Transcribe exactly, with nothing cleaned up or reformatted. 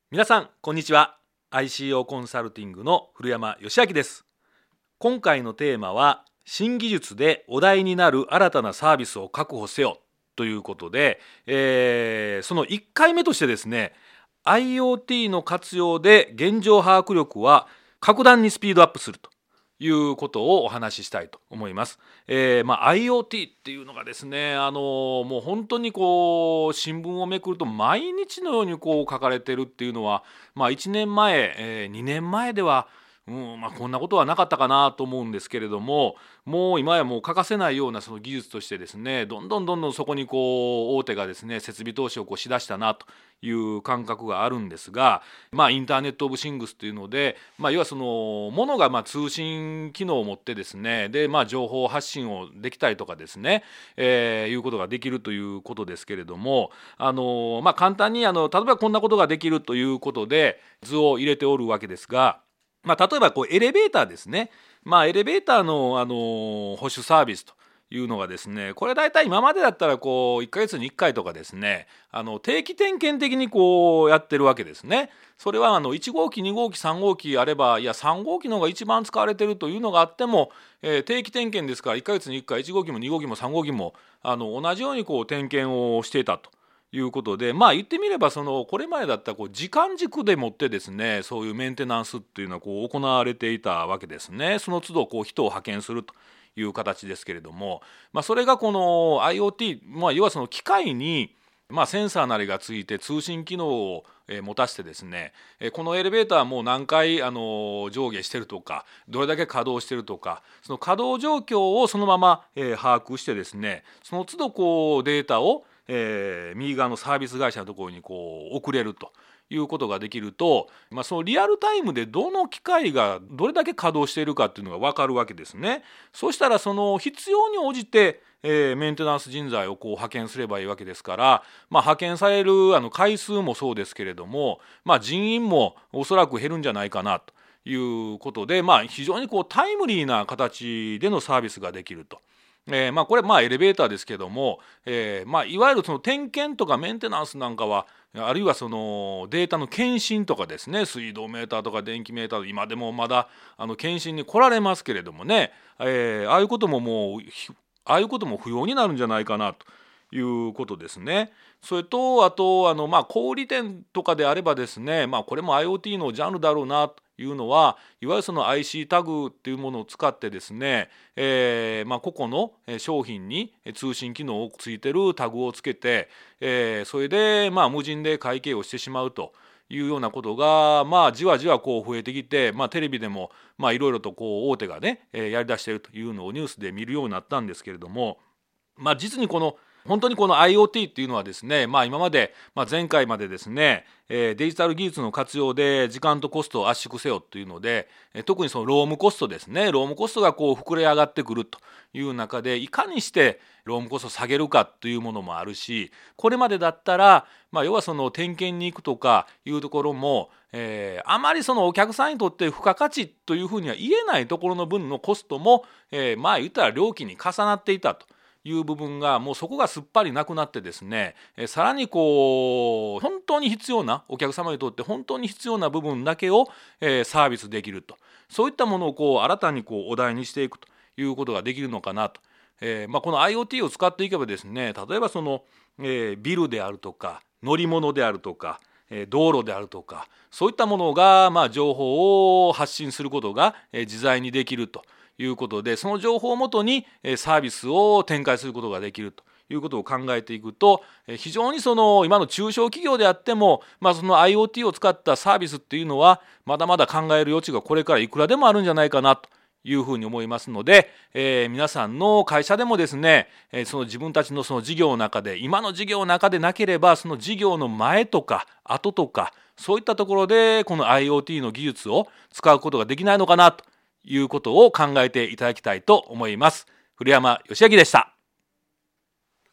皆さんこんにちは。 アイシーオー コンサルティングの古山義明です。今回のテーマは新技術でお題になる新たなサービスを確保せよということで、えー、そのいっかいめとしてですね IoT の活用で現状把握力は格段にスピードアップするということをお話ししたいと思います。えーまあ、IoT っていうのがですね、あのもう本当にこう新聞をめくると毎日のようにこう書かれてるっていうのは、まあ、いちねんまえ、えー、にねんまえではうんまあ、こんなことはなかったかなと思うんですけれども、もう今やもう欠かせないようなその技術としてですね、どんどんどんどんそこにこう大手がですね設備投資をこうしだしたなという感覚があるんですが、まあインターネット・オブ・シングスというので、まあ、要はそのものがまあ通信機能を持ってですね、でまあ情報発信をできたりとかですね、えー、いうことができるということですけれども、あのまあ簡単にあの例えばこんなことができるということで図を入れておるわけですが。まあ、例えばこうエレベーターですね、まあ、エレベーターの、あの保守サービスというのがですね、これ大体今までだったらこういっかげつにいっかいとかですね、あの定期点検的にこうやってるわけですね。それはあのいち号機に号機さん号機あれば、いやさん号機の方が一番使われてるというのがあっても、えー、定期点検ですからいっかげつにいっかいいち号機もに号機もさん号機もあの同じようにこう点検をしていたということで、まあ言ってみればそのこれまでだったらこう時間軸でもってですね、そういうメンテナンスっていうのはこう行われていたわけですね。その都度こう人を派遣するという形ですけれども、まあ、それがこの IoT、まあ、要はその機械にまあセンサーなりがついて通信機能を持たせてですね、このエレベーターも何回あの上下してるとか、どれだけ稼働してるとか、その稼働状況をそのまま把握してですね、その都度こうデータをえー、右側のサービス会社のところにこう送れるということができると、まあ、そのリアルタイムでどの機械がどれだけ稼働しているかっていうのが分かるわけですね。そうしたらその必要に応じて、えー、メンテナンス人材をこう派遣すればいいわけですから、まあ、派遣されるあの回数もそうですけれども、まあ、人員もおそらく減るんじゃないかなということで、まあ、非常にこうタイムリーな形でのサービスができると。えーまあ、これまあエレベーターですけども、えーまあ、いわゆるその点検とかメンテナンスなんかは、あるいはそのデータの検診とかですね、水道メーターとか電気メーター、今でもまだあの検診に来られますけれどもね、えー、ああいうことももうああいうことも不要になるんじゃないかなということですね。それとあとあのまあ小売店とかであればですね、まあ、これも IoT のジャンルだろうなというのは、いわゆるその アイシー タグっていうものを使ってですね、えーまあ、個々の商品に通信機能をついてるタグをつけて、えー、それでまあ無人で会計をしてしまうというようなことが、まあ、じわじわこう増えてきて、まあ、テレビでもいろいろとこう大手がねやりだしているというのをニュースで見るようになったんですけれども、まあ、実にこの本当にこの IoT っていうのはですね、まあ、今まで、まあ、前回までですね、えー、デジタル技術の活用で時間とコストを圧縮せよというので、えー、特にそのロームコストですね、ロームコストがこう膨れ上がってくるという中で、いかにしてロームコストを下げるかというものもあるし、これまでだったら、まあ、要はその点検に行くとかいうところも、えー、あまりそのお客さんにとって付加価値というふうには言えないところの分のコストも、えー、まあ言ったら料金に重なっていたという部分がもうそこがすっぱりなくなってですね、えさらにこう本当に必要なお客様にとって本当に必要な部分だけを、えー、サービスできると、そういったものをこう新たにこうお題にしていくということができるのかなと、えーまあ、この IoT を使っていけばですね、例えばその、えー、ビルであるとか乗り物であるとか、えー、道路であるとか、そういったものが、まあ、情報を発信することが、えー、自在にできるということで、その情報をもとにサービスを展開することができるということを考えていくと、非常にその今の中小企業であっても、まあ、その IoT を使ったサービスっていうのはまだまだ考える余地がこれからいくらでもあるんじゃないかなというふうに思いますので、えー、皆さんの会社でもですね、その自分たちのその事業の中で、今の事業の中でなければその事業の前とか後とか、そういったところでこの IoT の技術を使うことができないのかなということを考えていただきたいと思います。古山義明でした。